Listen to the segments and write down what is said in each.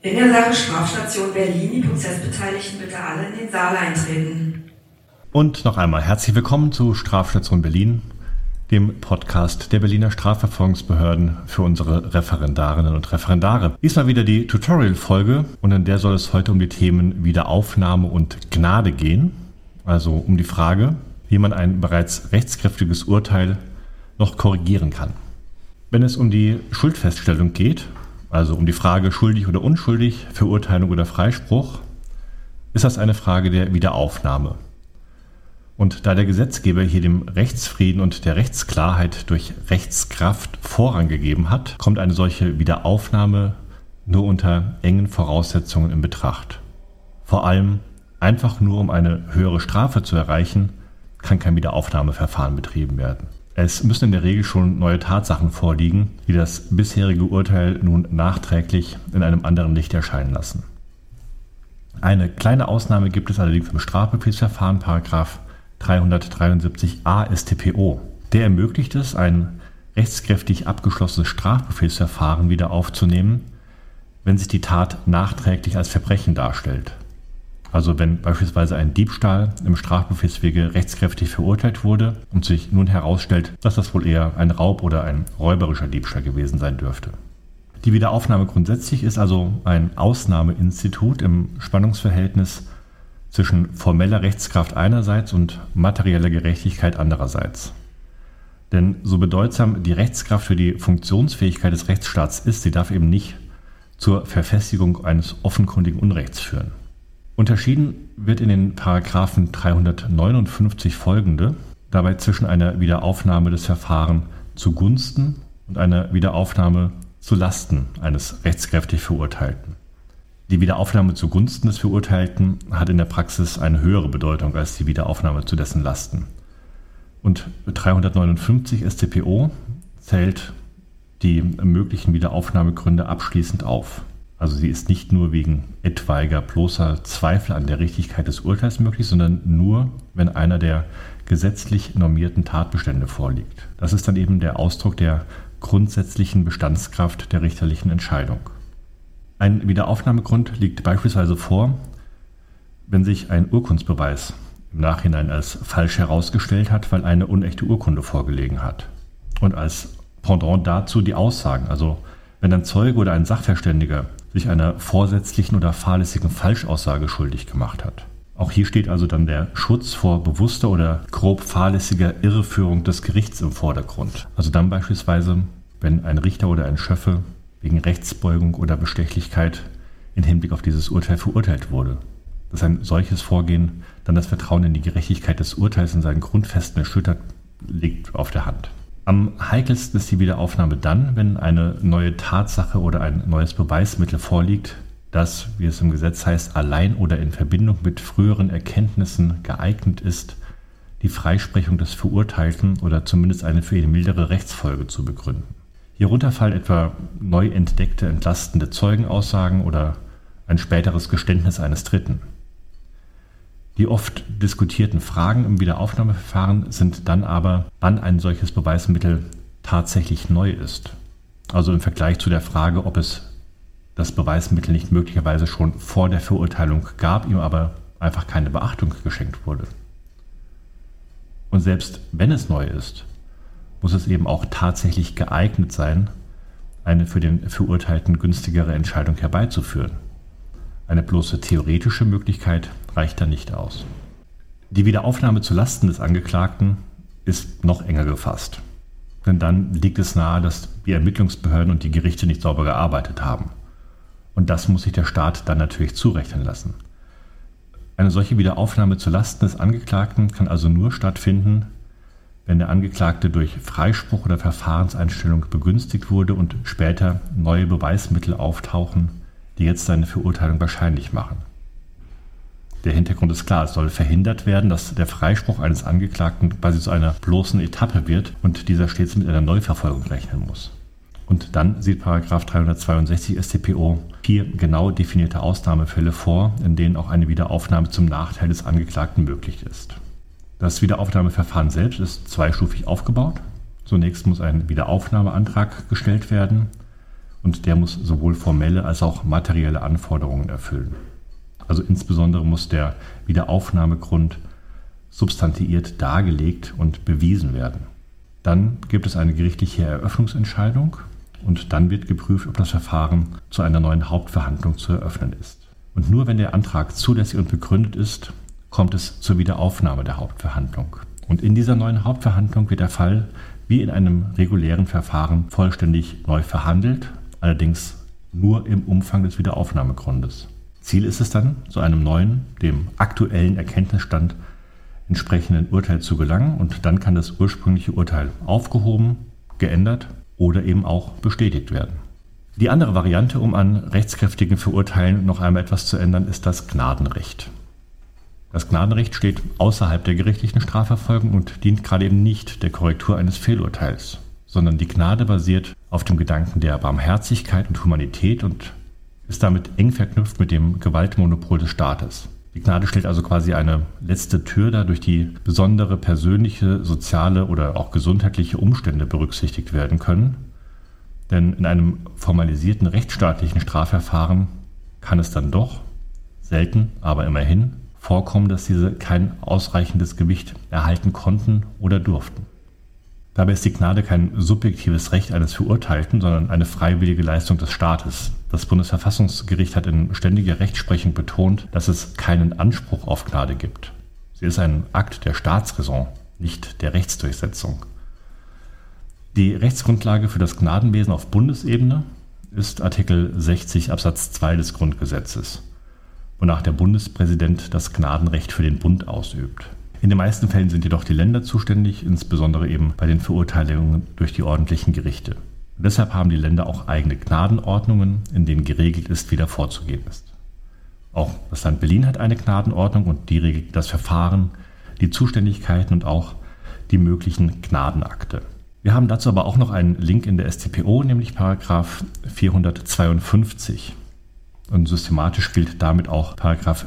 In der Sache Strafstation Berlin, die Prozessbeteiligten bitte alle in den Saal eintreten. Und noch einmal herzlich willkommen zu Strafstation Berlin, dem Podcast der Berliner Strafverfolgungsbehörden für unsere Referendarinnen und Referendare. Diesmal wieder die Tutorial-Folge und in der soll es heute um die Themen Wiederaufnahme und Gnade gehen. Also um die Frage, wie man ein bereits rechtskräftiges Urteil noch korrigieren kann. Wenn es um die Schuldfeststellung geht, also um die Frage schuldig oder unschuldig, Verurteilung oder Freispruch, ist das eine Frage der Wiederaufnahme. Und da der Gesetzgeber hier dem Rechtsfrieden und der Rechtsklarheit durch Rechtskraft Vorrang gegeben hat, kommt eine solche Wiederaufnahme nur unter engen Voraussetzungen in Betracht. Vor allem einfach nur um eine höhere Strafe zu erreichen, kann kein Wiederaufnahmeverfahren betrieben werden. Es müssen in der Regel schon neue Tatsachen vorliegen, die das bisherige Urteil nun nachträglich in einem anderen Licht erscheinen lassen. Eine kleine Ausnahme gibt es allerdings im Strafbefehlsverfahren, § 373a StPO. Der ermöglicht es, ein rechtskräftig abgeschlossenes Strafbefehlsverfahren wieder aufzunehmen, wenn sich die Tat nachträglich als Verbrechen darstellt. Also wenn beispielsweise ein Diebstahl im Strafbefehlswege rechtskräftig verurteilt wurde und sich nun herausstellt, dass das wohl eher ein Raub oder ein räuberischer Diebstahl gewesen sein dürfte. Die Wiederaufnahme grundsätzlich ist also ein Ausnahmeinstitut im Spannungsverhältnis zwischen formeller Rechtskraft einerseits und materieller Gerechtigkeit andererseits. Denn so bedeutsam die Rechtskraft für die Funktionsfähigkeit des Rechtsstaats ist, sie darf eben nicht zur Verfestigung eines offenkundigen Unrechts führen. Unterschieden wird in den Paragraphen 359 folgende dabei zwischen einer Wiederaufnahme des Verfahrens zugunsten und einer Wiederaufnahme zu Lasten eines rechtskräftig Verurteilten. Die Wiederaufnahme zugunsten des Verurteilten hat in der Praxis eine höhere Bedeutung als die Wiederaufnahme zu dessen Lasten. Und 359 StPO zählt die möglichen Wiederaufnahmegründe abschließend auf. Also sie ist nicht nur wegen etwaiger bloßer Zweifel an der Richtigkeit des Urteils möglich, sondern nur, wenn einer der gesetzlich normierten Tatbestände vorliegt. Das ist dann eben der Ausdruck der grundsätzlichen Bestandskraft der richterlichen Entscheidung. Ein Wiederaufnahmegrund liegt beispielsweise vor, wenn sich ein Urkundsbeweis im Nachhinein als falsch herausgestellt hat, weil eine unechte Urkunde vorgelegen hat. Und als Pendant dazu die Aussagen, also wenn ein Zeuge oder ein Sachverständiger sich einer vorsätzlichen oder fahrlässigen Falschaussage schuldig gemacht hat. Auch hier steht also dann der Schutz vor bewusster oder grob fahrlässiger Irreführung des Gerichts im Vordergrund. Also dann beispielsweise, wenn ein Richter oder ein Schöffe wegen Rechtsbeugung oder Bestechlichkeit im Hinblick auf dieses Urteil verurteilt wurde. Dass ein solches Vorgehen dann das Vertrauen in die Gerechtigkeit des Urteils in seinen Grundfesten erschüttert, liegt auf der Hand. Am heikelsten ist die Wiederaufnahme dann, wenn eine neue Tatsache oder ein neues Beweismittel vorliegt, das, wie es im Gesetz heißt, allein oder in Verbindung mit früheren Erkenntnissen geeignet ist, die Freisprechung des Verurteilten oder zumindest eine für ihn mildere Rechtsfolge zu begründen. Hierunter fallen etwa neu entdeckte entlastende Zeugenaussagen oder ein späteres Geständnis eines Dritten. Die oft diskutierten Fragen im Wiederaufnahmeverfahren sind dann aber, wann ein solches Beweismittel tatsächlich neu ist. Also im Vergleich zu der Frage, ob es das Beweismittel nicht möglicherweise schon vor der Verurteilung gab, ihm aber einfach keine Beachtung geschenkt wurde. Und selbst wenn es neu ist, muss es eben auch tatsächlich geeignet sein, eine für den Verurteilten günstigere Entscheidung herbeizuführen. Eine bloße theoretische Möglichkeit reicht da nicht aus. Die Wiederaufnahme zu Lasten des Angeklagten ist noch enger gefasst. Denn dann liegt es nahe, dass die Ermittlungsbehörden und die Gerichte nicht sauber gearbeitet haben. Und das muss sich der Staat dann natürlich zurechnen lassen. Eine solche Wiederaufnahme zu Lasten des Angeklagten kann also nur stattfinden, wenn der Angeklagte durch Freispruch oder Verfahrenseinstellung begünstigt wurde und später neue Beweismittel auftauchen, die jetzt seine Verurteilung wahrscheinlich machen. Der Hintergrund ist klar, es soll verhindert werden, dass der Freispruch eines Angeklagten quasi zu einer bloßen Etappe wird und dieser stets mit einer Neuverfolgung rechnen muss. Und dann sieht § 362 StPO 4 genau definierte Ausnahmefälle vor, in denen auch eine Wiederaufnahme zum Nachteil des Angeklagten möglich ist. Das Wiederaufnahmeverfahren selbst ist zweistufig aufgebaut. Zunächst muss ein Wiederaufnahmeantrag gestellt werden und der muss sowohl formelle als auch materielle Anforderungen erfüllen. Also insbesondere muss der Wiederaufnahmegrund substantiiert dargelegt und bewiesen werden. Dann gibt es eine gerichtliche Eröffnungsentscheidung und dann wird geprüft, ob das Verfahren zu einer neuen Hauptverhandlung zu eröffnen ist. Und nur wenn der Antrag zulässig und begründet ist, kommt es zur Wiederaufnahme der Hauptverhandlung. Und in dieser neuen Hauptverhandlung wird der Fall wie in einem regulären Verfahren vollständig neu verhandelt, allerdings nur im Umfang des Wiederaufnahmegrundes. Ziel ist es dann, zu einem neuen, dem aktuellen Erkenntnisstand entsprechenden Urteil zu gelangen und dann kann das ursprüngliche Urteil aufgehoben, geändert oder eben auch bestätigt werden. Die andere Variante, um an rechtskräftigen Verurteilen noch einmal etwas zu ändern, ist das Gnadenrecht. Das Gnadenrecht steht außerhalb der gerichtlichen Strafverfolgung und dient gerade eben nicht der Korrektur eines Fehlurteils, sondern die Gnade basiert auf dem Gedanken der Barmherzigkeit und Humanität und ist damit eng verknüpft mit dem Gewaltmonopol des Staates. Die Gnade stellt also quasi eine letzte Tür dar, durch die besondere persönliche, soziale oder auch gesundheitliche Umstände berücksichtigt werden können. Denn in einem formalisierten rechtsstaatlichen Strafverfahren kann es dann doch, selten, aber immerhin, vorkommen, dass diese kein ausreichendes Gewicht erhalten konnten oder durften. Dabei ist die Gnade kein subjektives Recht eines Verurteilten, sondern eine freiwillige Leistung des Staates. Das Bundesverfassungsgericht hat in ständiger Rechtsprechung betont, dass es keinen Anspruch auf Gnade gibt. Sie ist ein Akt der Staatsräson, nicht der Rechtsdurchsetzung. Die Rechtsgrundlage für das Gnadenwesen auf Bundesebene ist Artikel 60 Absatz 2 des Grundgesetzes, wonach der Bundespräsident das Gnadenrecht für den Bund ausübt. In den meisten Fällen sind jedoch die Länder zuständig, insbesondere eben bei den Verurteilungen durch die ordentlichen Gerichte. Und deshalb haben die Länder auch eigene Gnadenordnungen, in denen geregelt ist, wie da vorzugehen ist. Auch das Land Berlin hat eine Gnadenordnung und die regelt das Verfahren, die Zuständigkeiten und auch die möglichen Gnadenakte. Wir haben dazu aber auch noch einen Link in der StPO, nämlich § 452. Und systematisch gilt damit auch §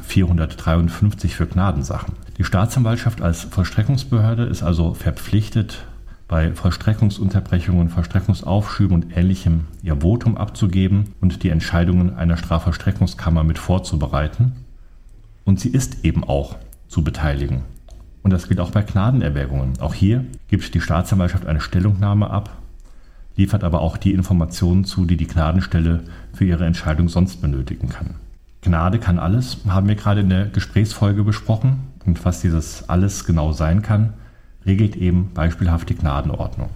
453 für Gnadensachen. Die Staatsanwaltschaft als Vollstreckungsbehörde ist also verpflichtet, bei Vollstreckungsunterbrechungen, Vollstreckungsaufschüben und Ähnlichem ihr Votum abzugeben und die Entscheidungen einer Strafvollstreckungskammer mit vorzubereiten. Und sie ist eben auch zu beteiligen. Und das gilt auch bei Gnadenerwägungen. Auch hier gibt die Staatsanwaltschaft eine Stellungnahme ab, liefert aber auch die Informationen zu, die die Gnadenstelle für ihre Entscheidung sonst benötigen kann. Gnade kann alles, haben wir gerade in der Gesprächsfolge besprochen. Und was dieses alles genau sein kann, regelt eben beispielhaft die Gnadenordnung.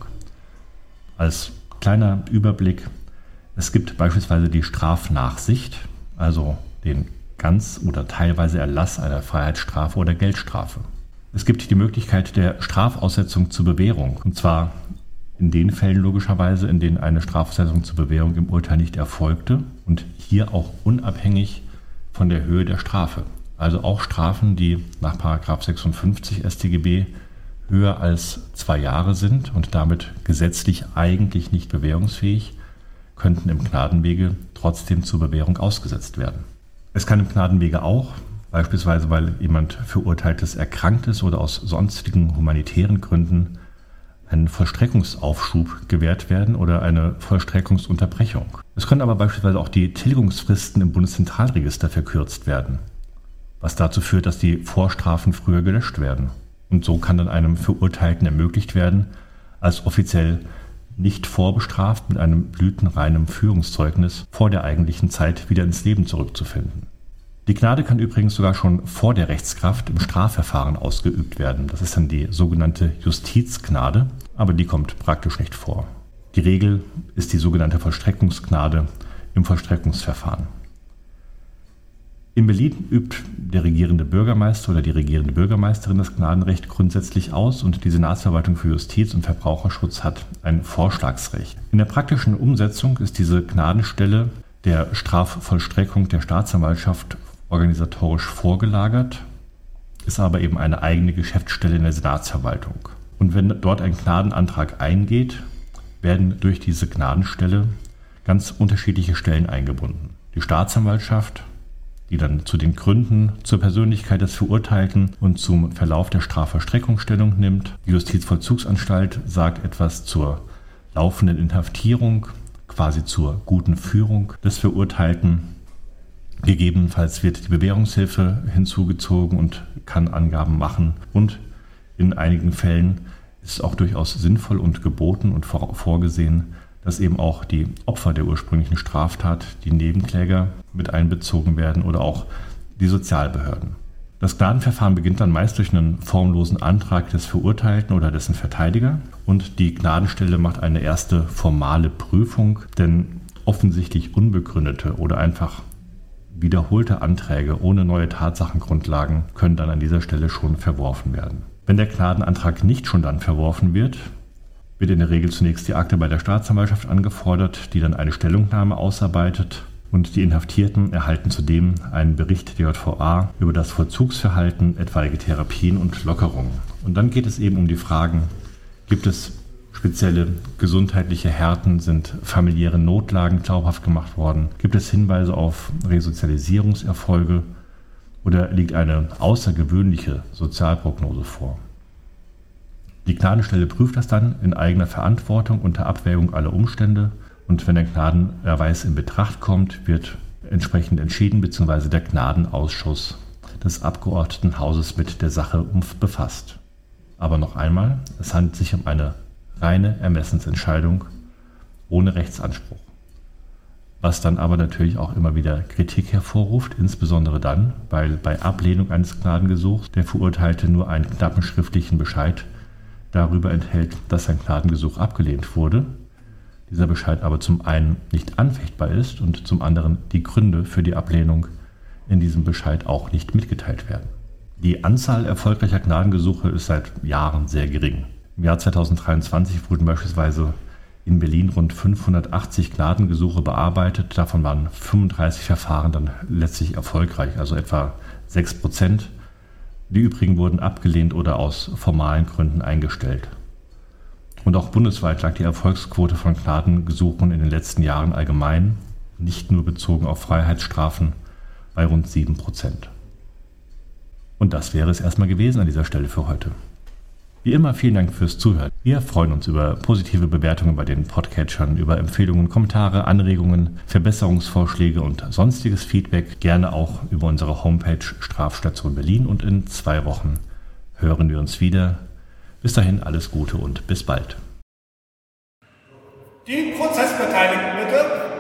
Als kleiner Überblick, es gibt beispielsweise die Strafnachsicht, also den ganz oder teilweise Erlass einer Freiheitsstrafe oder Geldstrafe. Es gibt die Möglichkeit der Strafaussetzung zur Bewährung, und zwar in den Fällen logischerweise, in denen eine Strafaussetzung zur Bewährung im Urteil nicht erfolgte und hier auch unabhängig von der Höhe der Strafe. Also auch Strafen, die nach § 56 StGB höher als 2 Jahre sind und damit gesetzlich eigentlich nicht bewährungsfähig, könnten im Gnadenwege trotzdem zur Bewährung ausgesetzt werden. Es kann im Gnadenwege auch, beispielsweise weil jemand Verurteiltes erkrankt ist oder aus sonstigen humanitären Gründen, ein Vollstreckungsaufschub gewährt werden oder eine Vollstreckungsunterbrechung. Es können aber beispielsweise auch die Tilgungsfristen im Bundeszentralregister verkürzt werden, was dazu führt, dass die Vorstrafen früher gelöscht werden. Und so kann dann einem Verurteilten ermöglicht werden, als offiziell nicht vorbestraft mit einem blütenreinen Führungszeugnis vor der eigentlichen Zeit wieder ins Leben zurückzufinden. Die Gnade kann übrigens sogar schon vor der Rechtskraft im Strafverfahren ausgeübt werden. Das ist dann die sogenannte Justizgnade, aber die kommt praktisch nicht vor. Die Regel ist die sogenannte Vollstreckungsgnade im Vollstreckungsverfahren. In Berlin übt der regierende Bürgermeister oder die regierende Bürgermeisterin das Gnadenrecht grundsätzlich aus und die Senatsverwaltung für Justiz und Verbraucherschutz hat ein Vorschlagsrecht. In der praktischen Umsetzung ist diese Gnadenstelle der Strafvollstreckung der Staatsanwaltschaft organisatorisch vorgelagert, ist aber eben eine eigene Geschäftsstelle in der Senatsverwaltung. Und wenn dort ein Gnadenantrag eingeht, werden durch diese Gnadenstelle ganz unterschiedliche Stellen eingebunden. Die Staatsanwaltschaft, die dann zu den Gründen, zur Persönlichkeit des Verurteilten und zum Verlauf der Strafvollstreckung Stellung nimmt. Die Justizvollzugsanstalt sagt etwas zur laufenden Inhaftierung, quasi zur guten Führung des Verurteilten. Gegebenenfalls wird die Bewährungshilfe hinzugezogen und kann Angaben machen. Und in einigen Fällen ist es auch durchaus sinnvoll und geboten und vorgesehen, dass eben auch die Opfer der ursprünglichen Straftat, die Nebenkläger, mit einbezogen werden oder auch die Sozialbehörden. Das Gnadenverfahren beginnt dann meist durch einen formlosen Antrag des Verurteilten oder dessen Verteidiger und die Gnadenstelle macht eine erste formale Prüfung, denn offensichtlich unbegründete oder einfach wiederholte Anträge ohne neue Tatsachengrundlagen können dann an dieser Stelle schon verworfen werden. Wenn der Gnadenantrag nicht schon dann verworfen wird in der Regel zunächst die Akte bei der Staatsanwaltschaft angefordert, die dann eine Stellungnahme ausarbeitet. Und die Inhaftierten erhalten zudem einen Bericht der JVA über das Vollzugsverhalten, etwaige Therapien und Lockerungen. Und dann geht es eben um die Fragen, gibt es spezielle gesundheitliche Härten, sind familiäre Notlagen glaubhaft gemacht worden, gibt es Hinweise auf Resozialisierungserfolge oder liegt eine außergewöhnliche Sozialprognose vor. Die Gnadenstelle prüft das dann in eigener Verantwortung unter Abwägung aller Umstände und wenn der Gnadenerweis in Betracht kommt, wird entsprechend entschieden bzw. der Gnadenausschuss des Abgeordnetenhauses mit der Sache befasst. Aber noch einmal, es handelt sich um eine reine Ermessensentscheidung ohne Rechtsanspruch. Was dann aber natürlich auch immer wieder Kritik hervorruft, insbesondere dann, weil bei Ablehnung eines Gnadengesuchs der Verurteilte nur einen knappen schriftlichen Bescheid darüber enthält, dass sein Gnadengesuch abgelehnt wurde. Dieser Bescheid aber zum einen nicht anfechtbar ist und zum anderen die Gründe für die Ablehnung in diesem Bescheid auch nicht mitgeteilt werden. Die Anzahl erfolgreicher Gnadengesuche ist seit Jahren sehr gering. Im Jahr 2023 wurden beispielsweise in Berlin rund 580 Gnadengesuche bearbeitet. Davon waren 35 Verfahren dann letztlich erfolgreich, also etwa 6%. Die übrigen wurden abgelehnt oder aus formalen Gründen eingestellt. Und auch bundesweit lag die Erfolgsquote von Gnadengesuchen in den letzten Jahren allgemein, nicht nur bezogen auf Freiheitsstrafen, bei rund 7%. Und das wäre es erstmal gewesen an dieser Stelle für heute. Wie immer, vielen Dank fürs Zuhören. Wir freuen uns über positive Bewertungen bei den Podcatchern, über Empfehlungen, Kommentare, Anregungen, Verbesserungsvorschläge und sonstiges Feedback. Gerne auch über unsere Homepage Strafstation Berlin und in 2 Wochen hören wir uns wieder. Bis dahin alles Gute und bis bald. Die Prozessbeteiligten bitte.